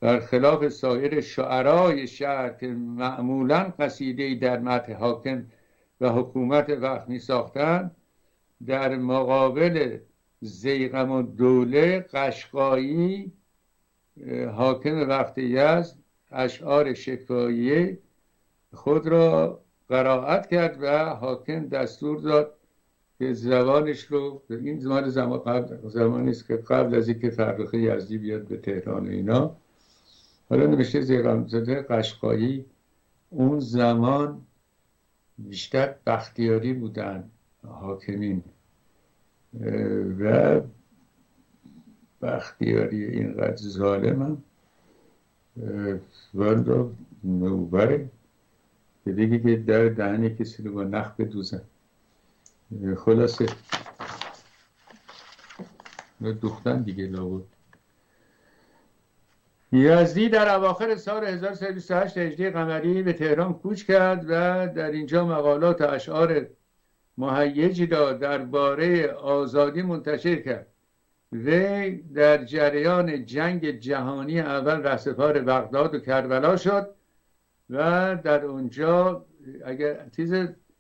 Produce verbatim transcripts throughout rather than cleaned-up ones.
برخلاف سایر شعرای شهر که معمولا قصیده‌ای در مدح حاکم و حکومت وقت می ساختن، در مقابل ضیغم الدوله قشقایی حاکم وقت یزد اشعار شکاییه خود را قرائت کرد و حاکم دستور داد که زبانش رو، این زمان زمان قبل زمانی است که قبل از اینکه فرخ یزدی بیاد به تهران و اینا، حالا نوشته ضیغمزاده قشقایی اون زمان بیشتر بختیاری بودن حاکمین و بختیاری اینقدر ظالم هم والا نوبره که دیگه که در دهنی کسی رو با نخ بدوزن. خلاصه دوختن دیگه لابد. یزدی در اواخر سال هزار و سیصد و بیست و هشت هجری قمری به تهران کوچ کرد و در اینجا مقالات و اشعار مهیجی را درباره آزادی منتشر کرد. وی در جریان جنگ جهانی اول رهسپار بغداد و کربلا شد و در اونجا اگر چیز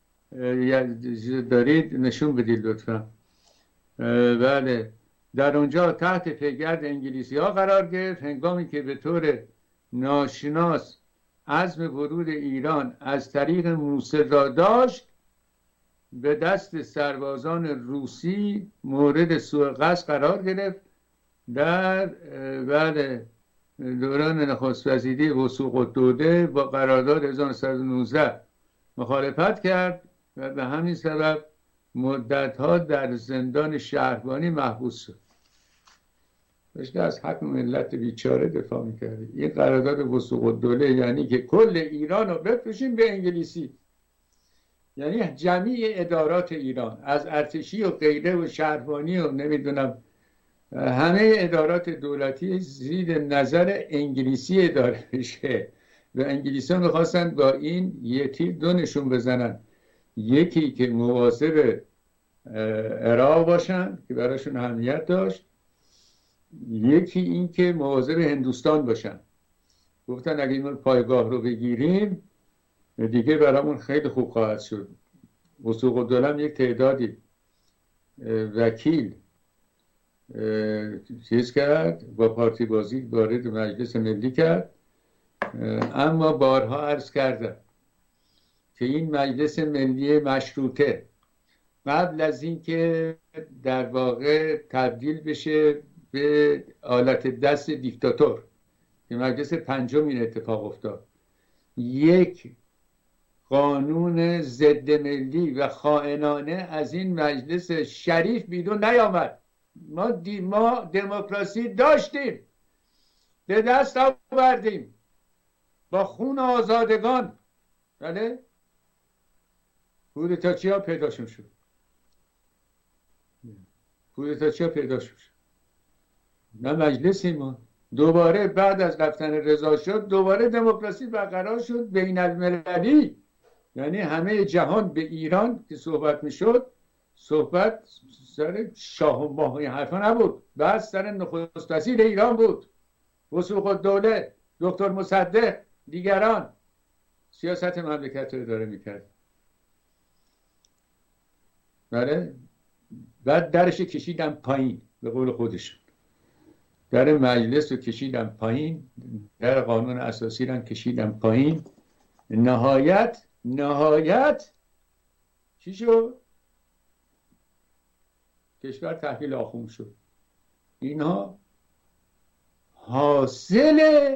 دارید نشون بدید لطفا. بله، در اونجا تحت پیگرد انگلیسی ها قرار گرفت هنگامی که به طور ناشناس عزم ورود ایران از طریق موصل را داشت، به دست سربازان روسی مورد سوء قصد قرار گرفت. در بعد دوران نخست وزیری وثوق الدوله با قرارداد هزار و نهصد و نوزده مخالفت کرد و به همین سبب مدتها در زندان شهربانی محبوس شد. داشته از حق ملت بیچاره دفاع میکرده. این قرارداد وثوق الدوله یعنی که کل ایران رو بفروشیم به انگلیسی، یعنی جمیع ادارات ایران از ارتشی و غیره و شهربانی و نمیدونم همه ادارات دولتی زیر نظر انگلیسی اداره بشه و انگلیسی ها میخواستن با این یه تیر دو نشون بزنن، یکی که مواظب عراق باشن که براشون اهمیت داشت، یکی این که مواظب هندوستان باشن. گفتن اگه این پایگاه رو بگیریم دیگه برامون خیلی خوب خواهد شد. وثوق الدوله یک تعدادی وکیل چیز کرد، با پارتی بازی وارد مجلس ملی کرد، اما بارها عرض کردم که این مجلس ملی مشروطه قبل از اینکه در واقع تبدیل بشه به آلت دست دیکتاتور که مجلس پنجم این اتفاق افتاد، یک قانون ضد ملی و خائنانه از این مجلس شریف بیرون نیامد. ما, دی ما دموکراسی داشتیم، به دست آوردیم با خون آزادگان. بله، کودتاچی ها پیداشون شد، کودتاچی ها پیداشون شد، نه مجلسی ما. دوباره بعد از رفتن رضا شد دوباره دموکراسی برقرار شد بین المللی، یعنی همه جهان به ایران که صحبت میشد صحبت سر شاه و ماه حرفا نبود، بعد سر نخست وزیر ایران بود، وثوق الدوله، دکتر مصدق، دیگران سیاست مملکت رو اداره میکرد. بله، بعد درش کشیدن پایین، به قول خودشون در مجلس رو کشیدن پایین، در قانون اساسی رو کشیدن پایین. نهایت نهایت چی شد؟ کشور تحویل آخوند شد. اینها حاصل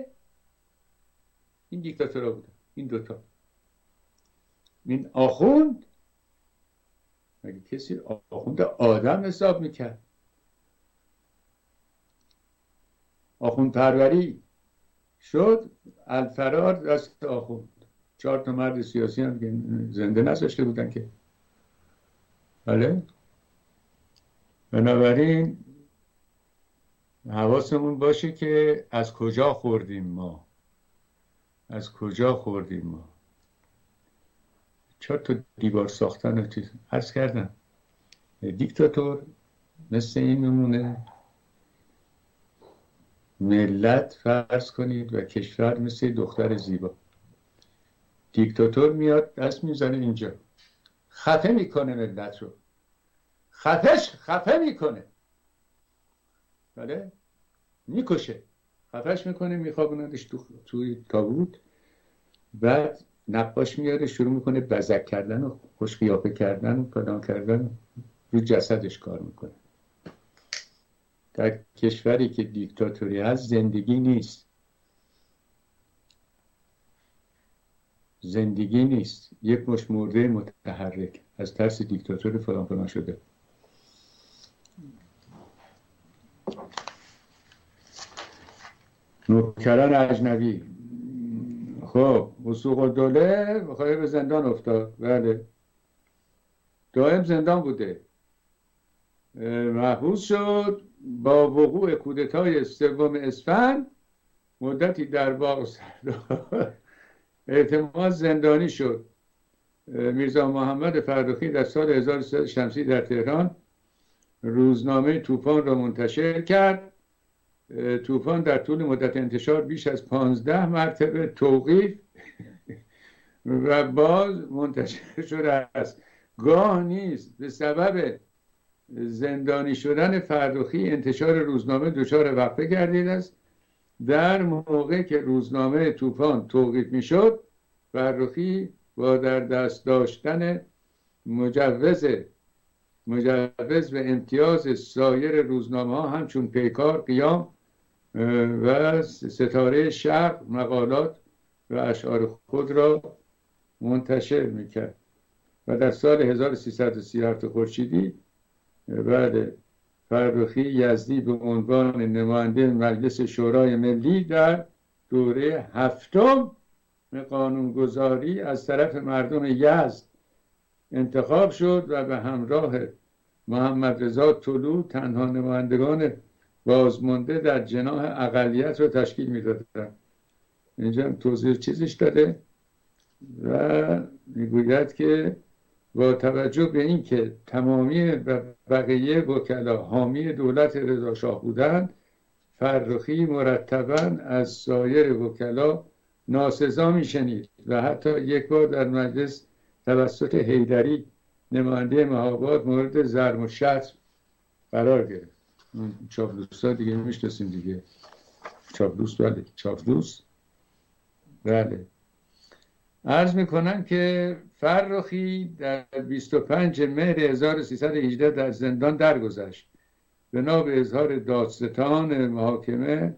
این دیکتاتورها بودن، این دوتا. این آخوند مگه کسی آخوند آدم حساب میکرد؟ آخوند پروری شد، الفرار دست آخوند. چهار تا مرد سیاسی هم که زنده نذاشته بودن که. بله، بنابراین حواسمون باشه که از کجا خوردیم ما، از کجا خوردیم ما. چهار تا دیوار ساختن و چیز عرض کردم. دیکتاتور مثل این میمونه ملت فرض کنید و کشور مثل دختر زیبا، دیکتاتور میاد دست میزنه اینجا، خفه میکنه ملت رو، خفش خفه میکنه، بله میکشه، خفش میکنه، میخوابوندش تو توی تابوت. بعد نقاش میاره شروع میکنه بزک کردن و خوش قیافه کردن و فلان کردن، رو جسدش کار میکنه. در کشوری که دیکتاتوری هست زندگی نیست، زندگی نیست، یک مش مرده متحرک از ترس دیکتاتور فلان فلان شده. نوکران اجنبی، خب وثوق الدوله بخواه به زندان افتاد، بله دائم زندان بوده، محبوس شد، با وقوع کودتای سوم اسفند مدتی در باغ سردار اعتماد زندانی شد. میرزا محمد فرخی در سال هزار و سیصد شمسی در تهران روزنامه طوفان را منتشر کرد. طوفان در طول مدت انتشار بیش از پانزده مرتبه توقیف و باز منتشر شده است. گاه نیست به سبب زندانی شدن فرخی انتشار روزنامه دچار وقفه گردیده است. در موقع که روزنامه طوفان توقیف میشد، فرخی با در دست داشتن مجوز مجوز به امتیاز سایر روزنامه ها همچون پیکار، قیام و ستاره شرق مقالات و اشعار خود را منتشر میکرد و در سال هزار و سیصد و سی و هفت خورشیدی بعد فرخی یزدی به عنوان نماینده مجلس شورای ملی در دوره هفتم قانونگذاری از طرف مردم یزد انتخاب شد و به همراه محمد رضا طلوع تنها نمایندگان بازمانده در جناح اقلیت را تشکیل میدادند. اینجا توضیح چیزش داده و میگوید که با توجه به اینکه تمامی بقیه وکلا حامی دولت رضا شاه بودند، فرخی مرتباً از سایر وکلا ناسزا میشنید و حتی یک بار در مجلس توسط حیدری نماینده مهاباد مورد ضرب و شتم قرار گرفت. چاپلوس ها دیگه میشناسیم دیگه، چاپلوس، بله چاپلوس، بله. عرض میکنم که فرخی در بیست و پنجم مهر هزار و سیصد و هجده در زندان درگذشت. بنا به اظهار دادستان محاکمه،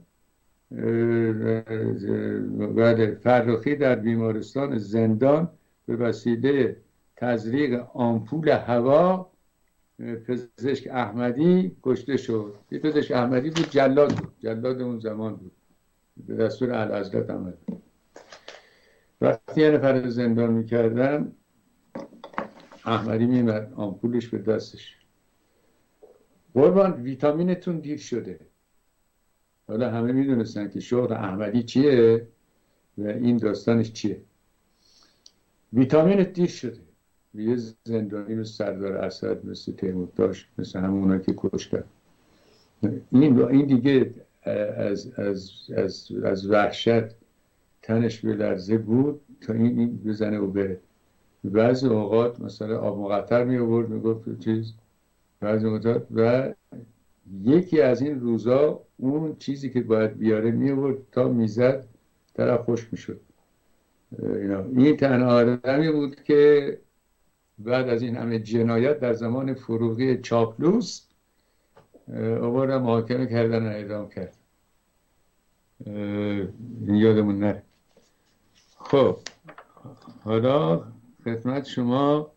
بله، فرخی در بیمارستان زندان به وسیله تزریق آمپول هوا پزشک احمدی کشته شد. این پزشک احمدی بود، جلاد بود، جلاد اون زمان بود، به دستور اعلیحضرت آمد. وقتی یه نفر زندان میکردن احمدی میمد آمپولش به دستش، قربان ویتامینتون دیر شده. حالا همه میدونستن که شغل احمدی چیه و این داستانش چیه. ویتامینت دیر شده. یه زندانی مثل سردار اسد، مثل تیمورتاش، مثل همونا که کشتن، این این دیگه از از از از وحشت تنش به لرزه بود تا این این بزنه و بره. بعضی اوقات مثلا آب مقطر می آورد، می گفت چیز بعضی اوقات، و یکی از این روزا اون چیزی که باید بیاره می آورد تا میزد طرف خوش می شد. این تنها آدمی بود که بعد از این همه جنایت در زمان فروغی چاپلوس آوردن محاکمه کردن و اعدام کرد. یادمون نره. خب حالا خدمت شما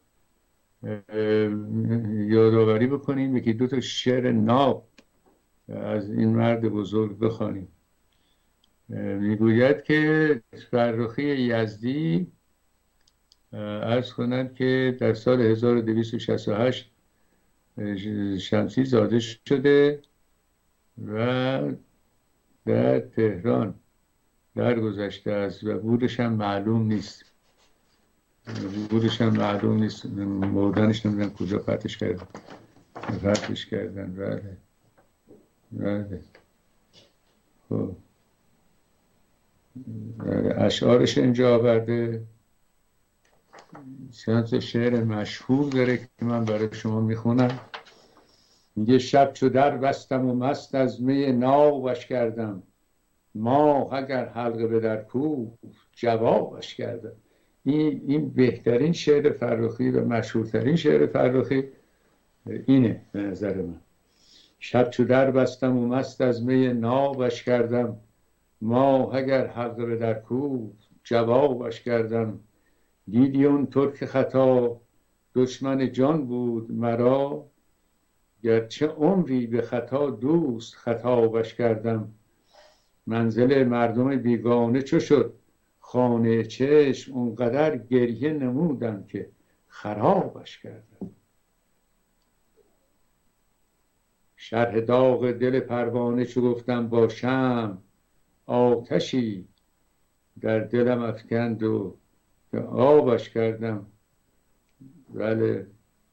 یادآوری بکنیم یکی دو تا شعر ناب از این مرد بزرگ بخوانیم. میگوید که فرخی یزدی عرض کنند که در سال هزار و دویست و شصت و هشت شمسی زاده شده و در تهران درگذشته است و بودش هم معلوم نیست، بودش هم معلوم نیست، مردنش نمیدن کجا پرتش کردن پرتش کردن بله بله. خب اشعارش اینجا آورده، چند تا شعر مشهور داره که من برای شما میخونم. میگه شب چو در بستم و مست از می نابش کردم، ماه اگر حلقه به در کوفت جوابش کردم. این این بهترین شعر فرخی و مشهورترین شعر فرخی اینه به نظر من. شب چو در بستم و مست از می نابش کردم، ماه اگر حلقه به در کوفت جوابش کردم. دیدی اون ترک خطا دشمن جان بود مرا، گرچه عمری به خطا دوست خطابش کردم. منزل مردم بیگانه چو شد خانه چشم، اونقدر گریه نمودم که خرابش کردم. شرح داغ دل پروانه چو گفتم با شمع، آتشی در دلم افکند و به آبش کردم. بله،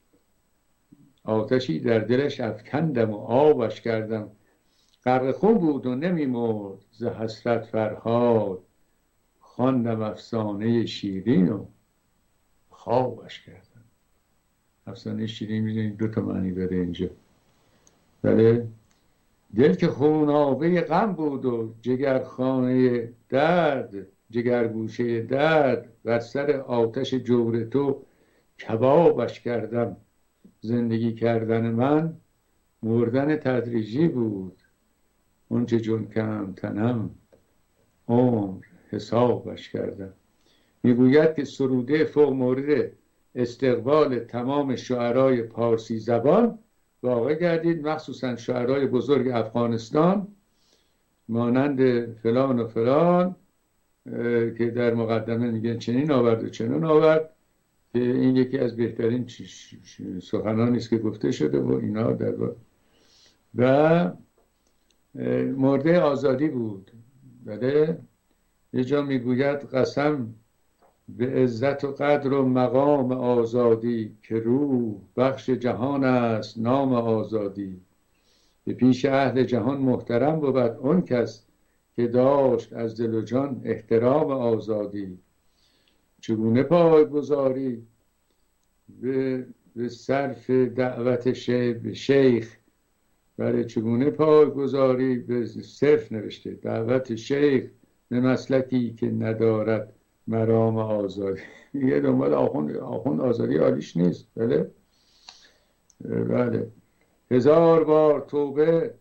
آتشی در دلش افکندم و آبش کردم. غرق خون بود و نمی مرد ز حسرت فرهاد، خواندم افسانه شیرین و خوابش کردم. افسانه شیرین میدونید دو تا معنی داره اینجا. بله، دل که خونابه غم بود و جگرخانه درد، جگرگوشه درد، بر سر آتش جور تو کبابش کردم. زندگی کردن من مردن تدریجی بود، اون چه جون کم تنم عمر حسابش کردم. میگوید که سروده فوق مورد استقبال تمام شعرای پارسی زبان واقع گردید، مخصوصا شعرای بزرگ افغانستان مانند فلان و فلان که در مقدمه میگن چنین آورد و چنین آورد، که این یکی از بهترین سخنانی است که گفته شده و اینا در و مورد آزادی بود. بله، یه جا میگوید قسم به عزت و قدر و مقام آزادی، که روح بخش جهان است نام آزادی. به پیش اهل جهان محترم بود اون کس که داشت از دل و جان احترام آزادی. چگونه پای گذاری به, به صرف دعوت شیخ، برای چگونه پای گذاری به صرف نوشته دعوت شیخ به مسلکی که ندارد مرام آزادی. یه دنبال آخوند آخوند آزادی حالیش نیست. بله بله، هزار بار توبه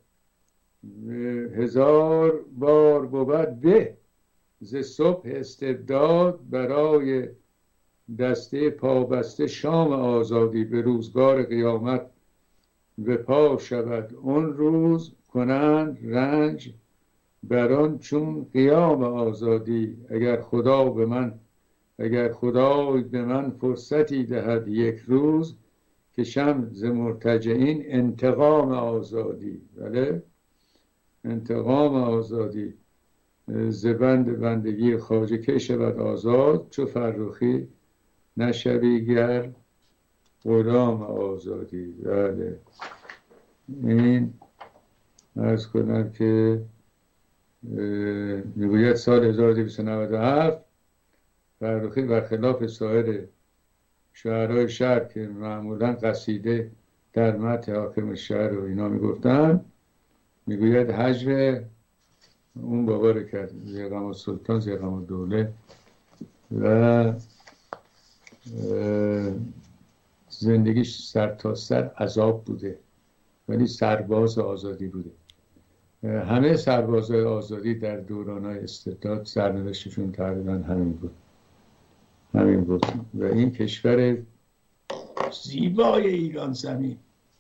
هزار بار بود به، ز صبح استبداد برای دسته پابسته شام آزادی. به روزگار قیامت به پا شود اون روز، کنند رنج بران چون قیام آزادی. اگر خدا به من اگر خدای به من فرصتی دهد یک روز، کشم ز مرتجعین انتقام آزادی. بله، انتقام آزادی. ز بند بندگی خواجه کی شود آزاد، چو فرخی نشوی گر غلام آزادی. بله، این عرض کنم که میگوید سال هزار و دویست و نود و هفت فرخی برخلاف سایر شعرهای شهر که معمولا قصیده در متن حاکم شهر و اینا میگفتن، میگوید هجر اون بابا رو کرد، زیغم السلطان زیغم الدوله، و زندگیش سر تا سر عذاب بوده ولی سرباز آزادی بوده. همه سربازهای آزادی در دورانهای استبداد سرنوشتشون تقریبا همین بود همین بود و این کشور زیبای ایران زمین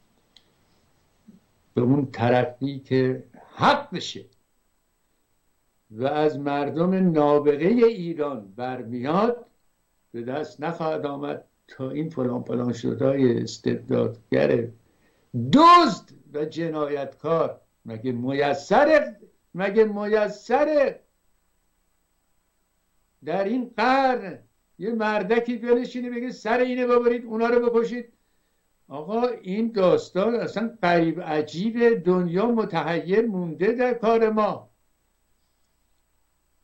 به اون ترقی که حق بشه و از مردم نابغه ایران برمیاد به دست نخواهد آمد تا این فلان فلان شدهای استبدادگر دزد و جنایتکار مگه میسره مگه میسره در این قرن یه مردکی بنشینه بگه سر اینه ببرید اونا رو بکشید. آقا این داستان اصلا غریب عجیب، دنیا متحیر مونده در کار ما.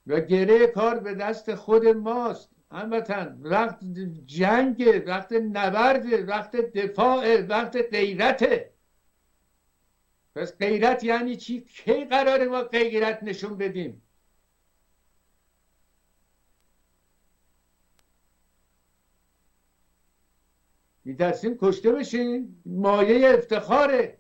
و گره کار به دست خود ماست. هموطن وقت جنگ، وقت نبرد، وقت دفاع، وقت غیرته. پس غیرت یعنی چی؟ کی قراره ما غیرت نشون بدیم؟ میترسیم کشته بشیم؟ مایه افتخاره.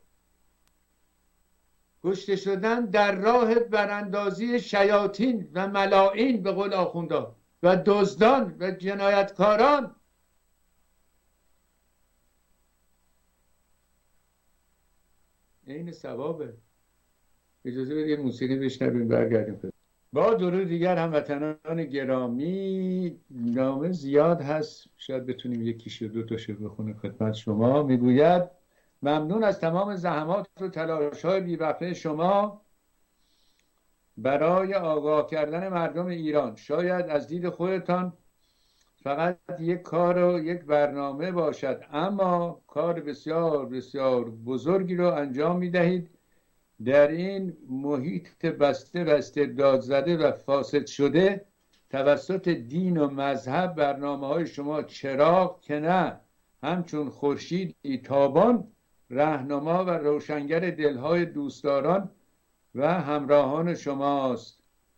کشته شدن در راه براندازی شیاطین و ملائین به قول آخونده و دزدان و جنایتکاران. این ثوابه. اجازه بدید موسیقی بشنویم برگردیم. با درود دیگر هموطنان گرامی، نامه زیاد هست، شاید بتونیم یکیشو دو تاشو بخونیم خدمت شما. میگوید ممنون از تمام زحمات و تلاش‌های بی‌وقفه شما برای آگاه کردن مردم ایران. شاید از دید خودتان فقط یک کار و یک برنامه باشد، اما کار بسیار بسیار بزرگی رو انجام می‌دهید. در این محیط بسته و استبداد زده و فاسد شده توسط دین و مذهب برنامه‌های شما چراغ که نه همچون خورشیدی تابان راهنما و روشنگر دلهای دوستداران و همراهان شماست.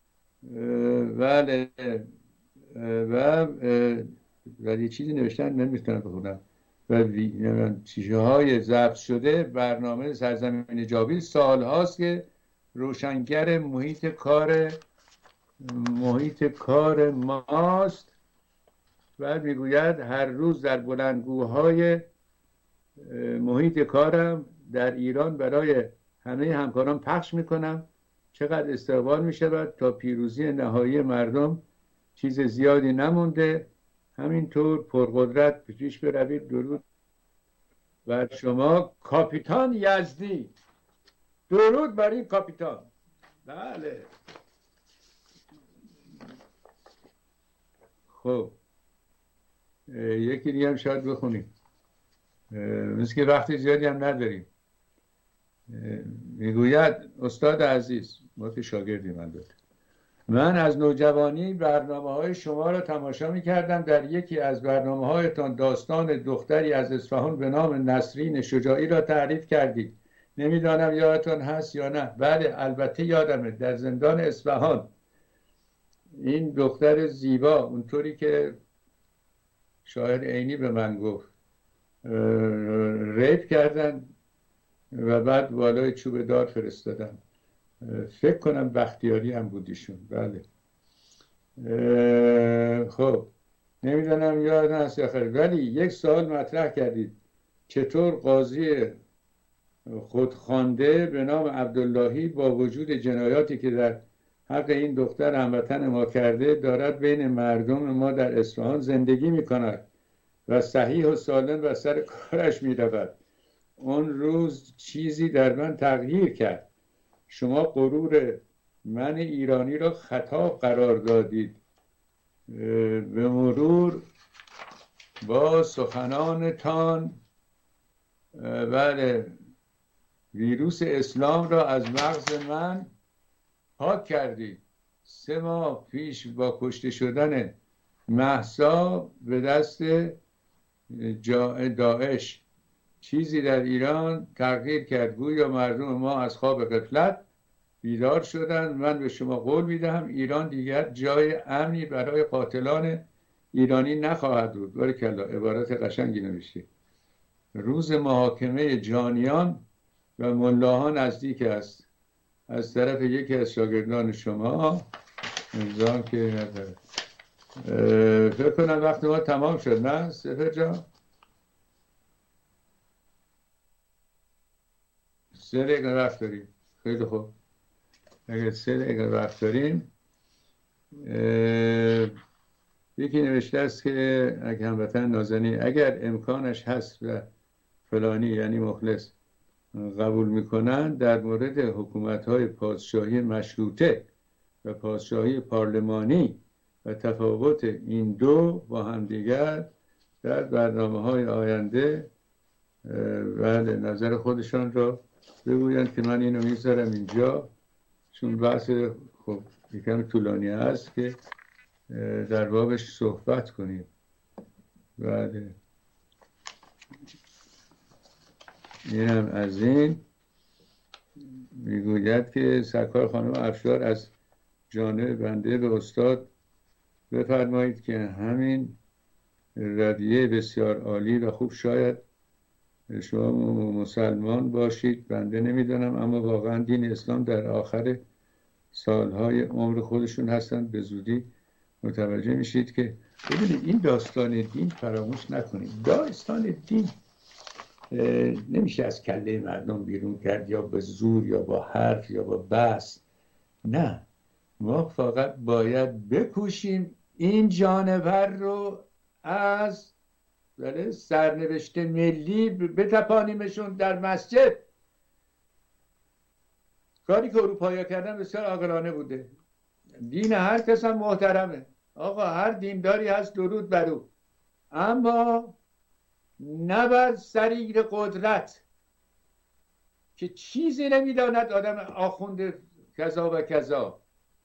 بله و ولی چیزی نوشتن نمیتونم بخونم. و چیزه های ضبط شده برنامه سرزمین جاوید سال هاست که روشنگر محیط کار محیط کار ماست. و میگوید هر روز در بلندگوهای محیط کارم در ایران برای همه همکاران پخش میکنم چقدر استقبال میشود تا پیروزی نهایی مردم چیز زیادی نمونده. همینطور پرقدرت پیش بروید. درود بر شما کاپیتان یزدی. درود بر این کاپیتان. بله خب یکی دیگه هم شاید بخونیم، مثل که وقتی زیادی هم نداریم. میگوید استاد عزیز، ما که شاگردی من دارم، من از نوجوانی برنامه های شما را تماشا می کردم. در یکی از برنامه هایتان داستان دختری از اصفهان به نام نسرین شجاعی را تعریف کردید. نمیدانم یادتان هست یا نه. بله البته یادمه، در زندان اصفهان این دختر زیبا، اونطوری که شاعر عینی به من گفت، ریپ کردن و بعد بالای چوب دار فرستادن. فکر کنم بختیاری هم بودیشون. بله خب نمیدونم یاد هست یا خیر، ولی یک سوال مطرح کردید چطور قاضی خودخوانده به نام عبداللهی با وجود جنایاتی که در حق این دختر هموطن ما کرده دارد بین مردم ما در اصفهان زندگی میکند و صحیح و سالم و سر کارش میرود. اون روز چیزی در من تغییر کرد. شما غرور من ایرانی را خطا قرار دادید. به مرور با سخنانتان بله ویروس اسلام را از مغز من پاک کردید. سه ماه پیش با کشته شدن مهسا به دست داعش چیزی در ایران تغییر کرد. گویا مردم ما از خواب غفلت بیدار شدند. من به شما قول میدهم ایران دیگر جای امنی برای قاتلان ایرانی نخواهد بود. بارکالله، عبارت قشنگی نوشته. روز محاکمه جانیان و ملاها نزدیک است. از طرف یکی از شاگردان شما. امضا که نداره. فکر کنم وقت ما تمام شد، نه سفر جان؟ سه دقیقه وقت داریم. خیلی خوب، اگر سه دقیقه وقت داریم، یکی نوشته است که اگر هموطن نازنین اگر امکانش هست و فلانی یعنی مخلص قبول میکنن در مورد حکومت‌های پادشاهی مشروطه و پادشاهی پارلمانی و تفاوت این دو با همدیگر در برنامه‌های آینده بله نظر خودشان را بگویند که من اینو میذارم اینجا، چون بحث خب یکم طولانی است که در بابش صحبت کنیم. بعد اینم از این. میگوید که سرکار خانم افشار از جانب بنده به استاد بفرمایید که همین ردیه بسیار عالی و خوب، شاید شما مسلمان باشید بنده نمیدانم، اما واقعا دین اسلام در آخر سالهای عمر خودشون هستند، به زودی متوجه میشید که ببینید این داستان دین فراموش نکنید. داستان دین نمیشه از کله مردم بیرون کرد، یا به زور یا با حرف یا با بحث. نه، ما فقط باید بکوشیم این جانور رو از سرنوشت ملی بتپانیمشون در مسجد. کاری که اروپایی کردن بسیار عاقلانه بوده. دین هر کس هم محترمه، آقا هر دینداری هست درود بر او، اما نه بر سریر قدرت که چیزی نمیداند آدم آخوند کذا و کذا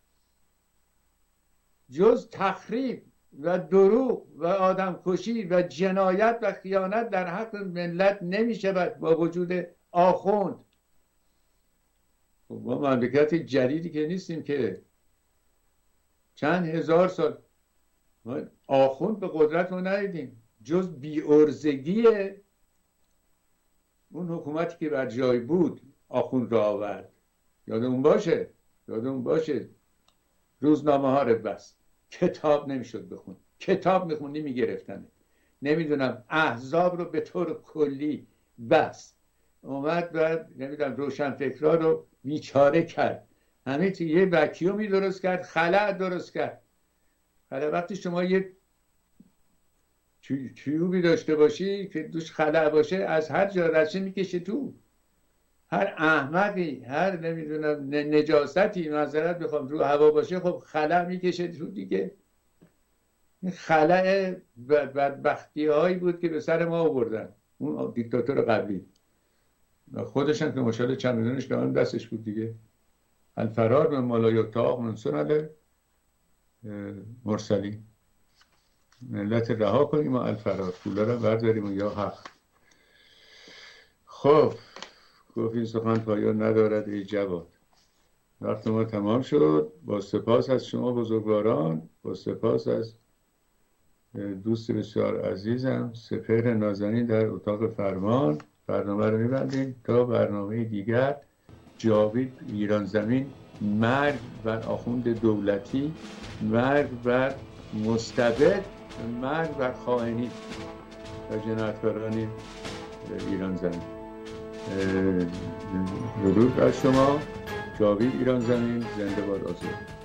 جز تخریب و دروغ و آدم کشی و جنایت و خیانت در حق ملت نمی شود با وجود آخوند. ما مملکت جدیدی که نیستیم که چند هزار سال ما آخوند به قدرت رو ندیدیم جز بی‌عرضگی اون حکومتی که بر جای بود آخوند را آورد. یادمون باشه یادمون باشه روزنامه ها رو بست، کتاب نمیشد بخون، کتاب میخوندی میگرفتن. نمیدونم احزاب رو به طور کلی بست، اومد بعد نمیدونم روشنفکرها رو بیچاره کرد، همه چی یه وکیومی درست کرد، خلأ درست کرد. خلأ وقتی شما یه تیوبی داشته باشی که دوش خلأ باشه، از هر جا رشه میکشه تو. هر احمقی، هر نمیدونم نجاستی معذرت بخوام رو هوا باشه، خب خلأ میکشه تو دیگه. این خلأ بدبختی هایی بود که به سر ما آوردن اون دیکتاتور قبلی. خودش هم که ماشاءالله چمدونش که آن دستش بود دیگه. الفرار من ما لا یطاق من سنن مرسلین. ملت رها کنیم و الفرار، پولا رو برداریم و یا حق. خب گفت این سخن پایان ندارد ای جواد. وقت ما تمام شد. با سپاس از شما بزرگواران، با سپاس از دوست بسیار عزیزم سپهر نازنین در اتاق فرمان، برنامه رو میبندیم تا برنامه دیگر. جاوید ایران زمین، مرگ بر آخوند دولتی، مرگ بر مستبد، مرگ بر خائنی و جنایتکاران ایران زمین. درود بر شما. جاوید ایران زمین، زنده باد آزاد.